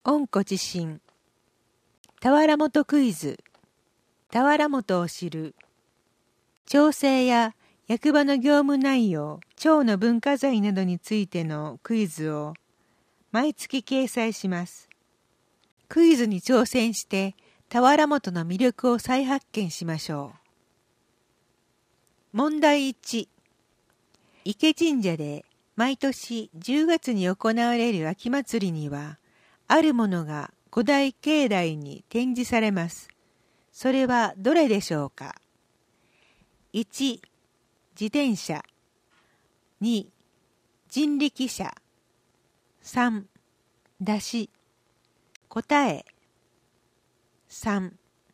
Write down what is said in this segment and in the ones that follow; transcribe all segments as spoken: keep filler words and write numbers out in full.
温故知新。俵元クイズ。俵元を知る。町政や役場の業務内容、町の文化財などについてのクイズを毎月掲載します。クイズに挑戦して俵元の魅力を再発見しましょう。問題いち。池神社で毎年じゅうがつに行われる秋祭りには、あるものが古代境内に展示されます。それはどれでしょうか。いち、自転車。に、人力車。さん、山車。答え。さん。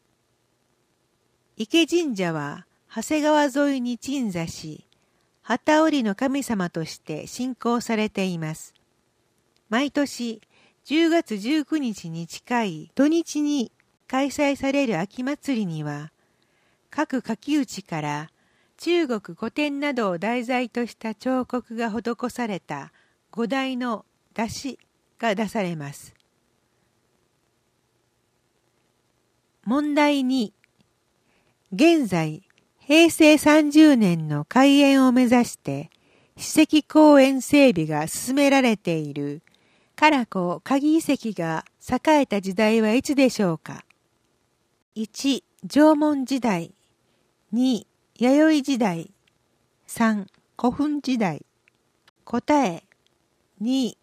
池神社は長谷川沿いに鎮座し、機織りの神様として信仰されています。毎年じゅうがつじゅうくにちに近い土日に開催される秋祭りには、各書き打ちから中国古典などを題材とした彫刻が施された五台の山車が出されます。問題に。現在、へいせいさんじゅうねんの開園を目指して史跡公園整備が進められている唐子鍵遺跡が栄えた時代はいつでしょうか。いち、縄文時代。に、弥生時代。さん、古墳時代。答え。に。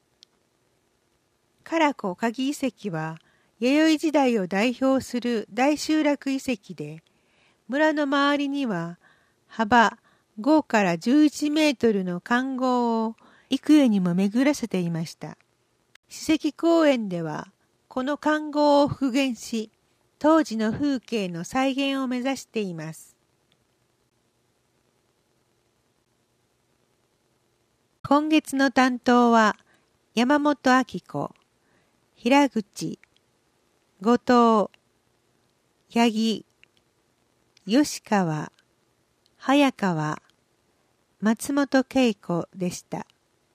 唐子鍵遺跡は弥生時代を代表する大集落遺跡で、村の周りには幅ごからじゅういちメートルの環濠を幾重にも巡らせていました。史跡公園ではこの環濠を復元し、当時の風景の再現を目指しています。今月の担当は山本明子、平口、後藤、八木、吉川、早川、松本恵子でした。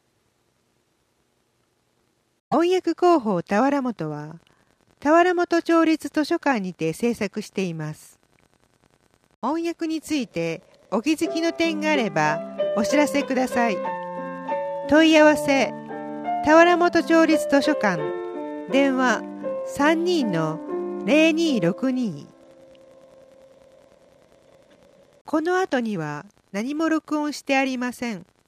翻訳広報俵元は、俵元町立図書館にて制作しています。翻訳についてお気づきの点があればお知らせください。問い合わせ、俵元町立図書館、電話 さんにーのぜろにーろくにー。この後には何も録音してありません。